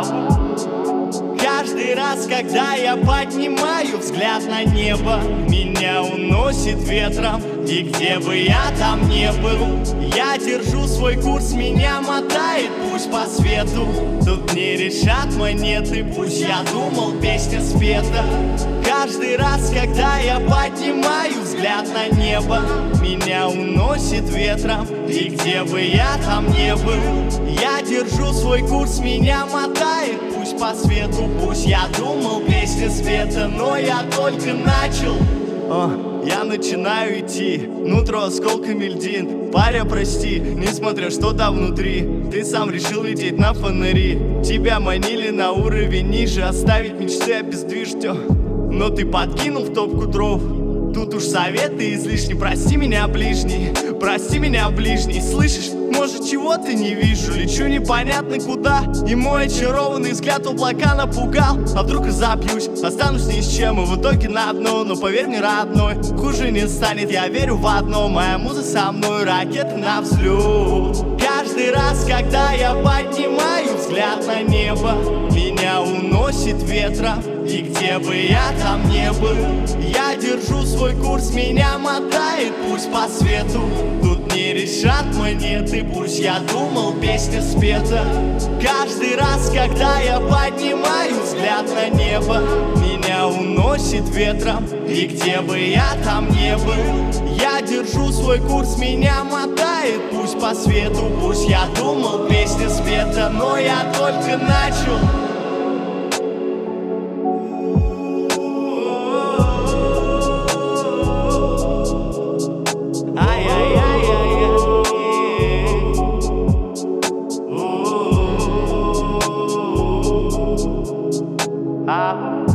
Каждый раз, когда я поднимаю взгляд на небо, меня уносит ветром, и где бы я там не был, я держу свой курс, меня мотает, пусть по свету. Тут не решат монеты, пусть я думал, песня спета. Каждый раз, когда я поднимаю взгляд на небо, меня уносит ветром, и где бы я там не был, я держу свой курс, меня мотает, пусть по свету. Пусть я думал, песня света, но я только начал. Я начинаю идти, нутро осколками льдин. Паря, прости, несмотря что там внутри, ты сам решил лететь на фонари. Тебя манили на уровень ниже, оставить мечты обездвижить. Но ты подкинул в топку дров. Тут уж советы излишни. Прости меня, ближний, прости меня, ближний. Слышишь, может, чего-то не вижу, лечу непонятно куда, и мой очарованный взгляд облака напугал. А вдруг разобьюсь, останусь ни с чем, и в итоге на одно. Но поверь мне, родной, хуже не станет, я верю в одно. Моя муза со мной, ракеты на взлет. Каждый раз, когда я поднимаю взгляд на небо, меня уносит ветром, и где бы я там не был, я держу свой курс, меня мотает, пусть по свету. Тут не решат монеты, пусть я думал, песня спета. Каждый раз, когда я поднимаю взгляд на небо, меня уносит ветром, и где бы я там не был, я держу свой курс, меня мотает, пусть по свету. Пусть я думал, песня спета, но я только начал. Ah.